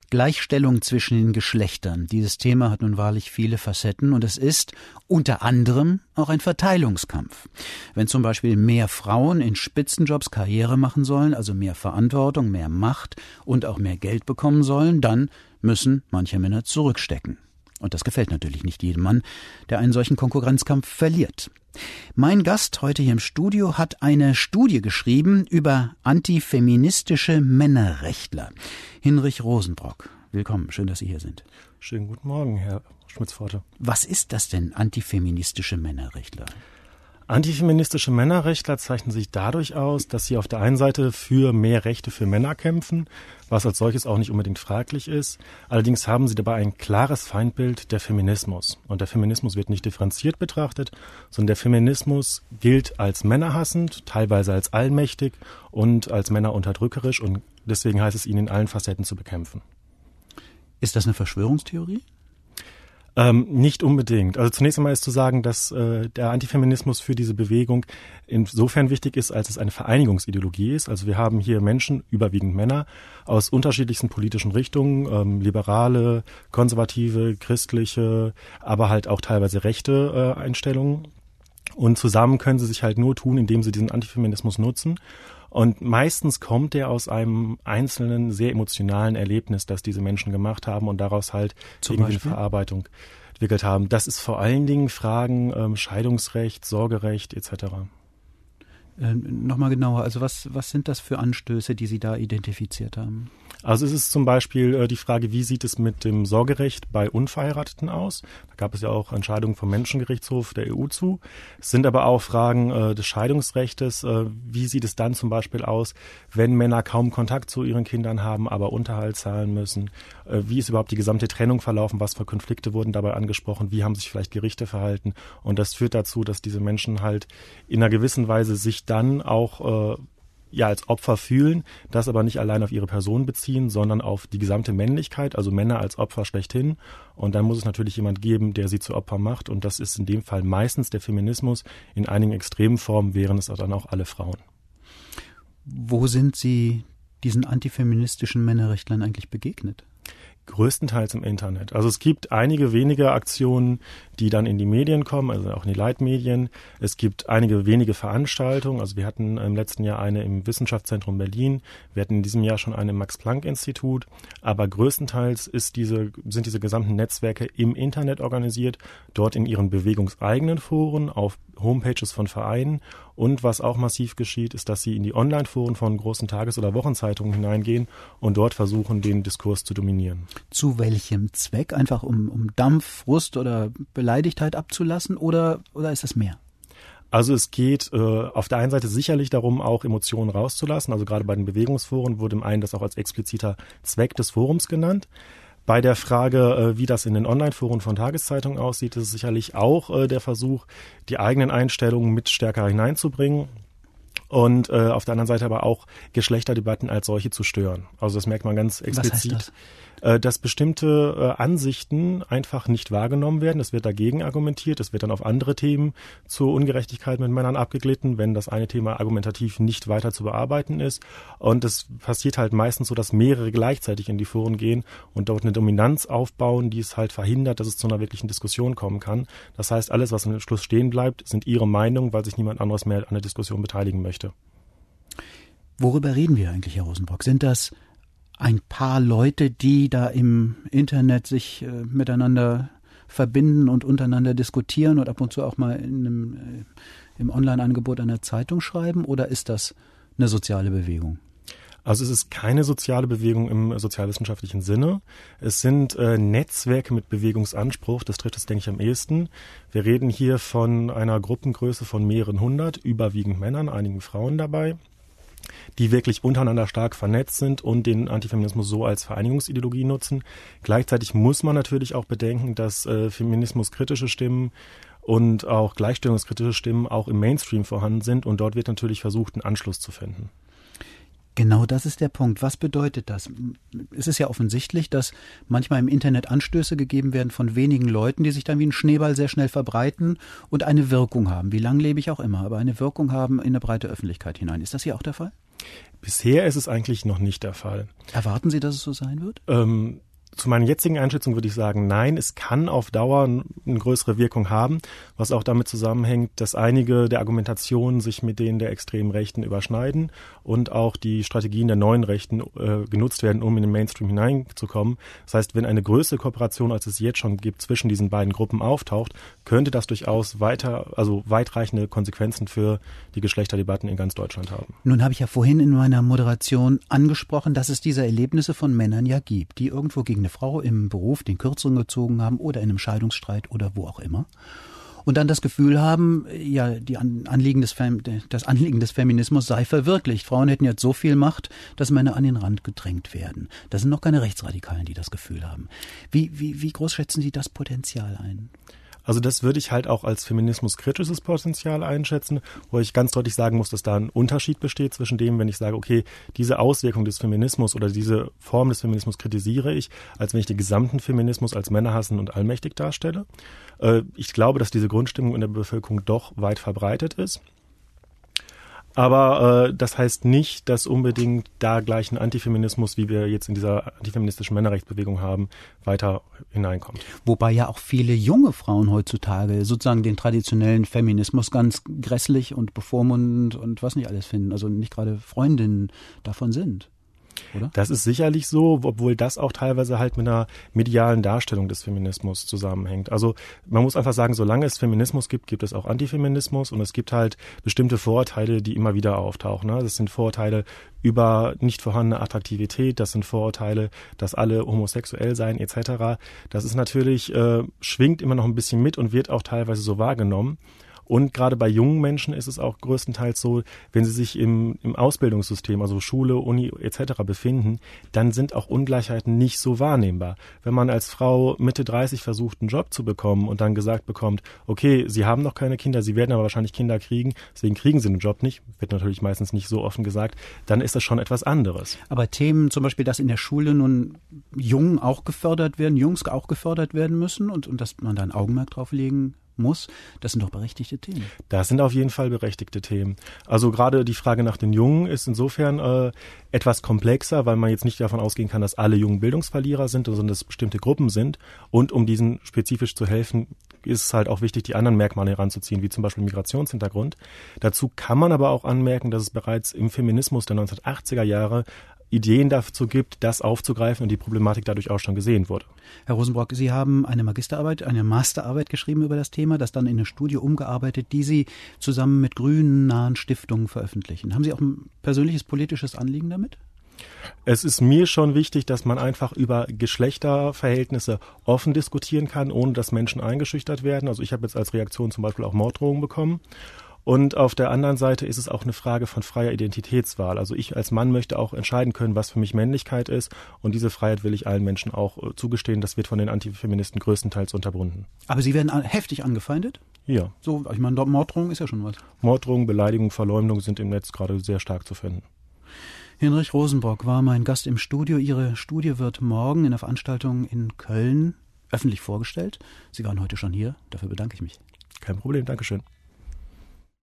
Gleichstellung zwischen den Geschlechtern. Dieses Thema hat nun wahrlich viele Facetten und es ist unter anderem auch ein Verteilungskampf. Wenn zum Beispiel mehr Frauen in Spitzenjobs Karriere machen sollen, also mehr Verantwortung, mehr Macht und auch mehr Geld bekommen sollen, dann müssen manche Männer zurückstecken. Und das gefällt natürlich nicht jedem Mann, der einen solchen Konkurrenzkampf verliert. Mein Gast heute hier im Studio hat eine Studie geschrieben über antifeministische Männerrechtler. Hinrich Rosenbrock, willkommen, schön, dass Sie hier sind. Schönen guten Morgen, Herr Schmitz-Pforte. Was ist das denn, antifeministische Männerrechtler? Antifeministische Männerrechtler zeichnen sich dadurch aus, dass sie auf der einen Seite für mehr Rechte für Männer kämpfen, was als solches auch nicht unbedingt fraglich ist. Allerdings haben sie dabei ein klares Feindbild der Feminismus. Und der Feminismus wird nicht differenziert betrachtet, sondern der Feminismus gilt als männerhassend, teilweise als allmächtig und als männerunterdrückerisch. Und deswegen heißt es, ihn in allen Facetten zu bekämpfen. Ist das eine Verschwörungstheorie? Nicht unbedingt. Also zunächst einmal ist zu sagen, dass der Antifeminismus für diese Bewegung insofern wichtig ist, als es eine Vereinigungsideologie ist. Also wir haben hier Menschen, überwiegend Männer, aus unterschiedlichsten politischen Richtungen, liberale, konservative, christliche, aber halt auch teilweise rechte Einstellungen. Und zusammen können sie sich halt nur tun, indem sie diesen Antifeminismus nutzen. Und meistens kommt der aus einem einzelnen, sehr emotionalen Erlebnis, das diese Menschen gemacht haben und daraus halt irgendwie eine Verarbeitung entwickelt haben. Das ist vor allen Dingen Fragen Scheidungsrecht, Sorgerecht etc. Nochmal genauer, also was sind das für Anstöße, die Sie da identifiziert haben? Also es ist zum Beispiel die Frage, wie sieht es mit dem Sorgerecht bei Unverheirateten aus? Da gab es ja auch Entscheidungen vom Menschengerichtshof der EU zu. Es sind aber auch Fragen des Scheidungsrechtes. Wie sieht es dann zum Beispiel aus, wenn Männer kaum Kontakt zu ihren Kindern haben, aber Unterhalt zahlen müssen? Wie ist überhaupt die gesamte Trennung verlaufen? Was für Konflikte wurden dabei angesprochen? Wie haben sich vielleicht Gerichte verhalten? Und das führt dazu, dass diese Menschen halt in einer gewissen Weise sich dann auch als Opfer fühlen, das aber nicht allein auf ihre Person beziehen, sondern auf die gesamte Männlichkeit, also Männer als Opfer schlechthin. Und dann muss es natürlich jemand geben, der sie zu Opfer macht. Und das ist in dem Fall meistens der Feminismus. In einigen extremen Formen wären es dann auch alle Frauen. Wo sind Sie diesen antifeministischen Männerrechtlern eigentlich begegnet? Größtenteils im Internet. Also es gibt einige wenige Aktionen, die dann in die Medien kommen, also auch in die Leitmedien. Es gibt einige wenige Veranstaltungen. Also wir hatten im letzten Jahr eine im Wissenschaftszentrum Berlin. Wir hatten in diesem Jahr schon eine im Max-Planck-Institut. Aber größtenteils sind diese gesamten Netzwerke im Internet organisiert, dort in ihren bewegungseigenen Foren, auf Homepages von Vereinen. Und was auch massiv geschieht, ist, dass sie in die Online-Foren von großen Tages- oder Wochenzeitungen hineingehen und dort versuchen, den Diskurs zu dominieren. Zu welchem Zweck? Einfach um Dampf, Frust oder Beleidigtheit abzulassen oder ist das mehr? Also es geht auf der einen Seite sicherlich darum, auch Emotionen rauszulassen. Also gerade bei den Bewegungsforen wurde im einen das auch als expliziter Zweck des Forums genannt. Bei der Frage, wie das in den Online-Foren von Tageszeitungen aussieht, ist es sicherlich auch der Versuch, die eigenen Einstellungen mit stärker hineinzubringen. Und auf der anderen Seite aber auch Geschlechterdebatten als solche zu stören. Also das merkt man ganz explizit. Was heißt das? Dass bestimmte Ansichten einfach nicht wahrgenommen werden. Es wird dagegen argumentiert. Es wird dann auf andere Themen zur Ungerechtigkeit mit Männern abgeglitten, wenn das eine Thema argumentativ nicht weiter zu bearbeiten ist. Und es passiert halt meistens so, dass mehrere gleichzeitig in die Foren gehen und dort eine Dominanz aufbauen, die es halt verhindert, dass es zu einer wirklichen Diskussion kommen kann. Das heißt, alles, was am Schluss stehen bleibt, sind ihre Meinungen, weil sich niemand anderes mehr an der Diskussion beteiligen möchte. Worüber reden wir eigentlich, Herr Rosenbrock? Sind das ein paar Leute, die da im Internet sich miteinander verbinden und untereinander diskutieren und ab und zu auch mal im Online-Angebot einer Zeitung schreiben? Oder ist das eine soziale Bewegung? Also es ist keine soziale Bewegung im sozialwissenschaftlichen Sinne. Es sind Netzwerke mit Bewegungsanspruch, das trifft es, denke ich, am ehesten. Wir reden hier von einer Gruppengröße von mehreren hundert, überwiegend Männern, einigen Frauen dabei, die wirklich untereinander stark vernetzt sind und den Antifeminismus so als Vereinigungsideologie nutzen. Gleichzeitig muss man natürlich auch bedenken, dass feminismuskritische Stimmen und auch gleichstellungskritische Stimmen auch im Mainstream vorhanden sind und dort wird natürlich versucht, einen Anschluss zu finden. Genau, das ist der Punkt. Was bedeutet das? Es ist ja offensichtlich, dass manchmal im Internet Anstöße gegeben werden von wenigen Leuten, die sich dann wie ein Schneeball sehr schnell verbreiten und eine Wirkung haben, wie langlebig auch immer, aber eine Wirkung haben in eine breite Öffentlichkeit hinein. Ist das hier auch der Fall? Bisher ist es eigentlich noch nicht der Fall. Erwarten Sie, dass es so sein wird? Zu meiner jetzigen Einschätzung würde ich sagen, nein, es kann auf Dauer eine größere Wirkung haben, was auch damit zusammenhängt, dass einige der Argumentationen sich mit denen der extremen Rechten überschneiden und auch die Strategien der neuen Rechten genutzt werden, um in den Mainstream hineinzukommen. Das heißt, wenn eine größere Kooperation, als es jetzt schon gibt, zwischen diesen beiden Gruppen auftaucht, könnte das durchaus weitreichende Konsequenzen für die Geschlechterdebatten in ganz Deutschland haben. Nun habe ich ja vorhin in meiner Moderation angesprochen, dass es diese Erlebnisse von Männern ja gibt, die irgendwo gegen eine Frau im Beruf den Kürzeren gezogen haben oder in einem Scheidungsstreit oder wo auch immer. Und dann das Gefühl haben, ja, das Anliegen des Feminismus sei verwirklicht. Frauen hätten jetzt so viel Macht, dass Männer an den Rand gedrängt werden. Das sind noch keine Rechtsradikalen, die das Gefühl haben. Wie groß schätzen Sie das Potenzial ein? Also das würde ich halt auch als feminismuskritisches Potenzial einschätzen, wo ich ganz deutlich sagen muss, dass da ein Unterschied besteht zwischen dem, wenn ich sage, okay, diese Auswirkung des Feminismus oder diese Form des Feminismus kritisiere ich, als wenn ich den gesamten Feminismus als männerhassend und allmächtig darstelle. Ich glaube, dass diese Grundstimmung in der Bevölkerung doch weit verbreitet ist. Aber das heißt nicht, dass unbedingt da gleich ein Antifeminismus, wie wir jetzt in dieser antifeministischen Männerrechtsbewegung haben, weiter hineinkommt. Wobei ja auch viele junge Frauen heutzutage sozusagen den traditionellen Feminismus ganz grässlich und bevormundend und was nicht alles finden. Also nicht gerade Freundinnen davon sind. Oder? Das ist sicherlich so, obwohl das auch teilweise halt mit einer medialen Darstellung des Feminismus zusammenhängt. Also man muss einfach sagen, solange es Feminismus gibt, gibt es auch Antifeminismus und es gibt halt bestimmte Vorurteile, die immer wieder auftauchen. Das sind Vorurteile über nicht vorhandene Attraktivität, das sind Vorurteile, dass alle homosexuell seien etc. Das ist natürlich, schwingt immer noch ein bisschen mit und wird auch teilweise so wahrgenommen. Und gerade bei jungen Menschen ist es auch größtenteils so, wenn sie sich im Ausbildungssystem, also Schule, Uni etc. befinden, dann sind auch Ungleichheiten nicht so wahrnehmbar. Wenn man als Frau Mitte 30 versucht, einen Job zu bekommen und dann gesagt bekommt, okay, Sie haben noch keine Kinder, Sie werden aber wahrscheinlich Kinder kriegen, deswegen kriegen Sie einen Job nicht, wird natürlich meistens nicht so offen gesagt, dann ist das schon etwas anderes. Aber Themen zum Beispiel, dass in der Schule nun Jungs auch gefördert werden müssen und dass man da ein Augenmerk drauf legen muss, das sind doch berechtigte Themen. Das sind auf jeden Fall berechtigte Themen. Also gerade die Frage nach den Jungen ist insofern etwas komplexer, weil man jetzt nicht davon ausgehen kann, dass alle Jungen Bildungsverlierer sind, sondern dass es bestimmte Gruppen sind. Und um diesen spezifisch zu helfen, ist es halt auch wichtig, die anderen Merkmale heranzuziehen, wie zum Beispiel Migrationshintergrund. Dazu kann man aber auch anmerken, dass es bereits im Feminismus der 1980er Jahre Ideen dazu gibt, das aufzugreifen und die Problematik dadurch auch schon gesehen wurde. Herr Rosenbrock, Sie haben eine Masterarbeit geschrieben über das Thema, das dann in eine Studie umgearbeitet, die Sie zusammen mit grünen nahen Stiftungen veröffentlichen. Haben Sie auch ein persönliches politisches Anliegen damit? Es ist mir schon wichtig, dass man einfach über Geschlechterverhältnisse offen diskutieren kann, ohne dass Menschen eingeschüchtert werden. Also ich habe jetzt als Reaktion zum Beispiel auch Morddrohungen bekommen. Und auf der anderen Seite ist es auch eine Frage von freier Identitätswahl. Also ich als Mann möchte auch entscheiden können, was für mich Männlichkeit ist. Und diese Freiheit will ich allen Menschen auch zugestehen. Das wird von den Antifeministen größtenteils unterbunden. Aber Sie werden heftig angefeindet? Ja. So, ich meine, Morddrohung ist ja schon was. Morddrohung, Beleidigung, Verleumdung sind im Netz gerade sehr stark zu finden. Hinrich Rosenbrock war mein Gast im Studio. Ihre Studie wird morgen in der Veranstaltung in Köln öffentlich vorgestellt. Sie waren heute schon hier. Dafür bedanke ich mich. Kein Problem, Dankeschön.